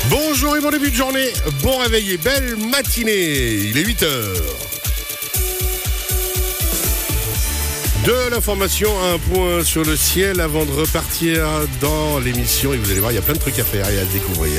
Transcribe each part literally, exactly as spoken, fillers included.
Bonjour et bon début de journée, bon réveil et belle matinée, il est huit heures. De l'information, un point sur le ciel avant de repartir dans l'émission. Et vous allez voir, il y a plein de trucs à faire et à découvrir.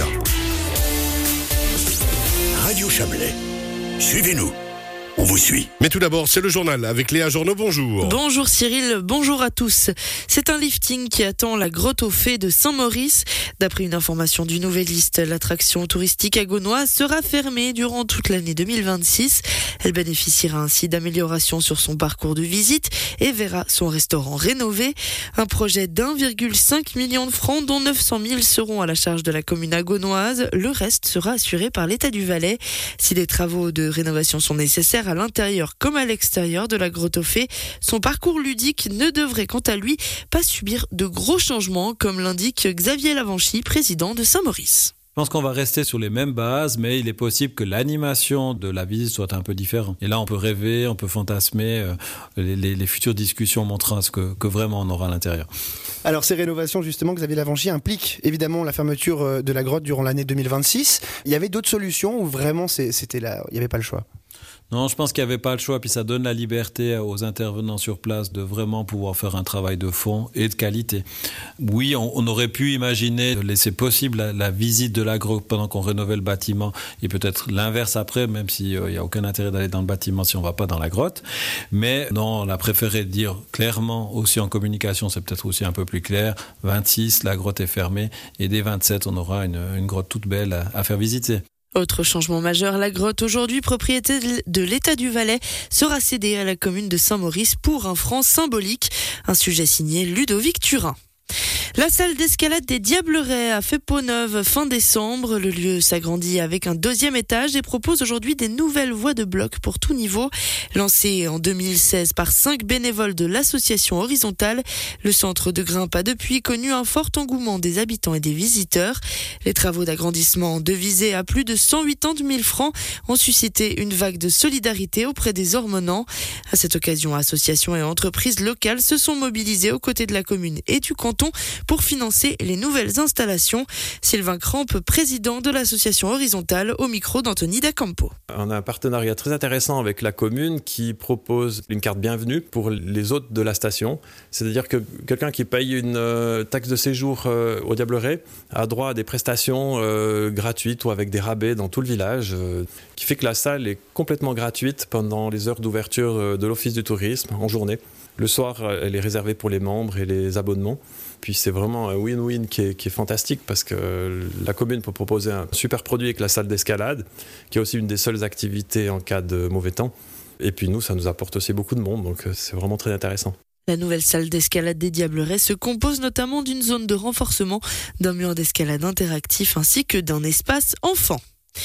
Radio Chablais, suivez-nous. On vous suit. Mais tout d'abord, c'est le journal avec Léa Journeau. Bonjour. Bonjour Cyril, bonjour à tous. C'est un lifting qui attend la grotte aux fées de Saint-Maurice. D'après une information du Nouvelliste, l'attraction touristique agonoise sera fermée durant toute l'année deux mille vingt-six. Elle bénéficiera ainsi d'améliorations sur son parcours de visite et verra son restaurant rénové. Un projet d'un virgule cinq million de francs, dont neuf cent mille seront à la charge de la commune agonoise. Le reste sera assuré par l'État du Valais. Si des travaux de rénovation sont nécessaires, à l'intérieur comme à l'extérieur de la grotte aux fées, son parcours ludique ne devrait quant à lui pas subir de gros changements, comme l'indique Xavier Lavanchy, président de Saint-Maurice. Je pense qu'on va rester sur les mêmes bases, mais il est possible que l'animation de la visite soit un peu différente. Et là, on peut rêver, on peut fantasmer. Euh, les, les, les futures discussions montreront ce que, que vraiment on aura à l'intérieur. Alors, ces rénovations, justement, Xavier Lavanchy, impliquent évidemment la fermeture de la grotte durant l'année deux mille vingt-six. Il y avait d'autres solutions ou vraiment c'était là, il n'y avait pas le choix ? Non, je pense qu'il n'y avait pas le choix, puis ça donne la liberté aux intervenants sur place de vraiment pouvoir faire un travail de fond et de qualité. Oui, on, on aurait pu imaginer laisser possible la, la visite de la grotte pendant qu'on rénovait le bâtiment et peut-être l'inverse après, même s'il n'y euh, a aucun intérêt d'aller dans le bâtiment si on ne va pas dans la grotte. Mais non, on a préféré dire clairement, aussi en communication, c'est peut-être aussi un peu plus clair, vingt-six, la grotte est fermée et dès vingt-sept, on aura une, une grotte toute belle à, à faire visiter. Autre changement majeur, la grotte, aujourd'hui propriété de l'État du Valais, sera cédée à la commune de Saint-Maurice pour un franc symbolique. Un sujet signé Ludovic Turin. La salle d'escalade des Diablerets a fait peau neuve fin décembre. Le lieu s'agrandit avec un deuxième étage et propose aujourd'hui des nouvelles voies de bloc pour tout niveau. Lancé en deux mille seize par cinq bénévoles de l'association Horizontale, le centre de grimpe a depuis connu un fort engouement des habitants et des visiteurs. Les travaux d'agrandissement devisés à plus de cent quatre-vingt-dix mille francs ont suscité une vague de solidarité auprès des Ormonans. À cette occasion, associations et entreprises locales se sont mobilisées aux côtés de la commune et du canton pour financer les nouvelles installations. Sylvain Crampe, président de l'association Horizontale, au micro d'Anthony Dacampo. On a un partenariat très intéressant avec la commune qui propose une carte bienvenue pour les hôtes de la station. C'est-à-dire que quelqu'un qui paye une euh, taxe de séjour euh, au Diableret a droit à des prestations euh, gratuites ou avec des rabais dans tout le village, euh, qui fait que la salle est complètement gratuite pendant les heures d'ouverture euh, de l'Office du tourisme en journée. Le soir, elle est réservée pour les membres et les abonnements. Puis c'est vraiment un win-win qui est, qui est fantastique parce que la commune peut proposer un super produit avec la salle d'escalade, qui est aussi une des seules activités en cas de mauvais temps. Et puis nous, ça nous apporte aussi beaucoup de monde, donc c'est vraiment très intéressant. La nouvelle salle d'escalade des Diablerets se compose notamment d'une zone de renforcement, d'un mur d'escalade interactif ainsi que d'un espace enfant.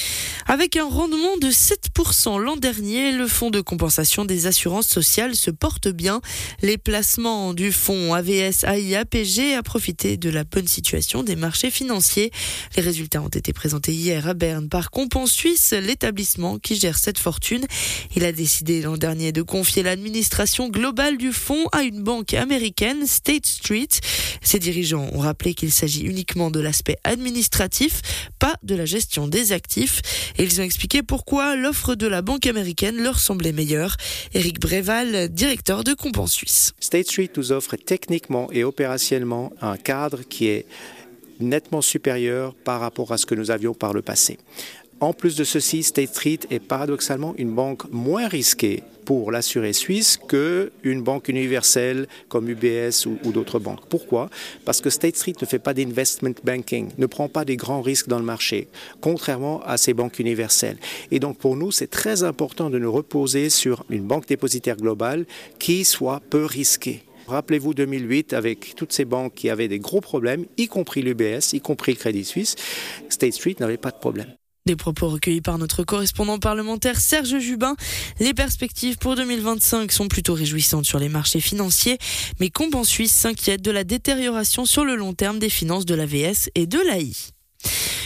Avec un rendement de sept pour cent l'an dernier, le fonds de compensation des assurances sociales se porte bien. Les placements du fonds A V S A I A P G a profité de la bonne situation des marchés financiers. Les résultats ont été présentés hier à Berne par Compens Suisse, l'établissement qui gère cette fortune. Il a décidé l'an dernier de confier l'administration globale du fonds à une banque américaine, State Street. Ses dirigeants ont rappelé qu'il s'agit uniquement de l'aspect administratif, pas de la gestion des actifs. Et ils ont expliqué pourquoi l'offre de la banque américaine leur semblait meilleure. Éric Bréval, directeur de Compens Suisse. State Street nous offre techniquement et opérationnellement un cadre qui est nettement supérieur par rapport à ce que nous avions par le passé. En plus de ceci, State Street est paradoxalement une banque moins risquée pour l'assuré suisse qu'une banque universelle comme U B S ou, ou d'autres banques. Pourquoi ? Parce que State Street ne fait pas d'investment banking, ne prend pas des grands risques dans le marché, contrairement à ces banques universelles. Et donc pour nous, c'est très important de nous reposer sur une banque dépositaire globale qui soit peu risquée. Rappelez-vous deux mille huit, avec toutes ces banques qui avaient des gros problèmes, y compris l'U B S, y compris le Crédit Suisse, State Street n'avait pas de problème. Des propos recueillis par notre correspondant parlementaire Serge Jubin. Les perspectives pour deux mille vingt-cinq sont plutôt réjouissantes sur les marchés financiers, mais Compens Suisse s'inquiète de la détérioration sur le long terme des finances de l'A V S et de l'A I.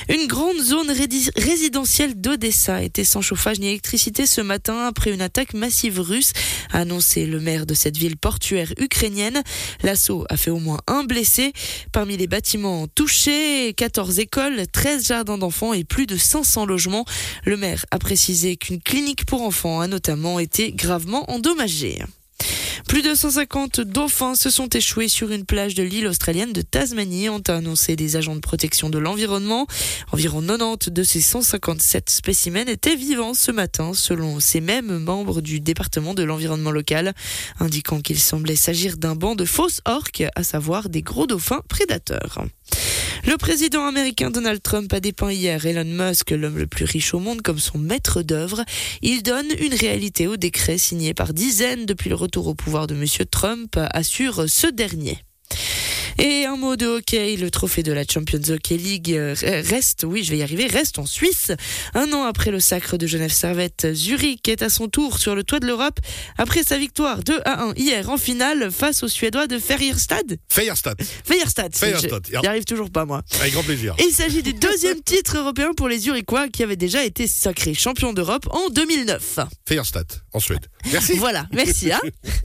Une grande zone rédi- résidentielle d'Odessa était sans chauffage ni électricité ce matin après une attaque massive russe, a annoncé le maire de cette ville portuaire ukrainienne. L'assaut a fait au moins un blessé. Parmi les bâtiments touchés, quatorze écoles, treize jardins d'enfants et plus de cinq cents logements. Le maire a précisé qu'une clinique pour enfants a notamment été gravement endommagée. Plus de cent cinquante dauphins se sont échoués sur une plage de l'île australienne de Tasmanie, ont annoncé des agents de protection de l'environnement. Environ quatre-vingt-dix de ces cent cinquante-sept spécimens étaient vivants ce matin, selon ces mêmes membres du département de l'environnement local, indiquant qu'il semblait s'agir d'un banc de fausses orques, à savoir des gros dauphins prédateurs. Le président américain Donald Trump a dépeint hier Elon Musk, l'homme le plus riche au monde, comme son maître d'œuvre. Il donne une réalité au décret signé par dizaines depuis le retour au pouvoir de M. Trump, assure ce dernier. Et un mot de hockey, le trophée de la Champions Hockey League reste, oui je vais y arriver, reste en Suisse. Un an après le sacre de Genève Servette, Zurich est à son tour sur le toit de l'Europe après sa victoire deux à un hier en finale face aux Suédois de Färjestad. Färjestad. Färjestad. Färjestad. J'y arrive toujours pas moi. Avec grand plaisir. Il s'agit du deuxième titre européen pour les Zurichois qui avaient déjà été sacrés champions d'Europe en deux mille neuf. Färjestad, en Suède. Merci. Voilà, merci. Hein.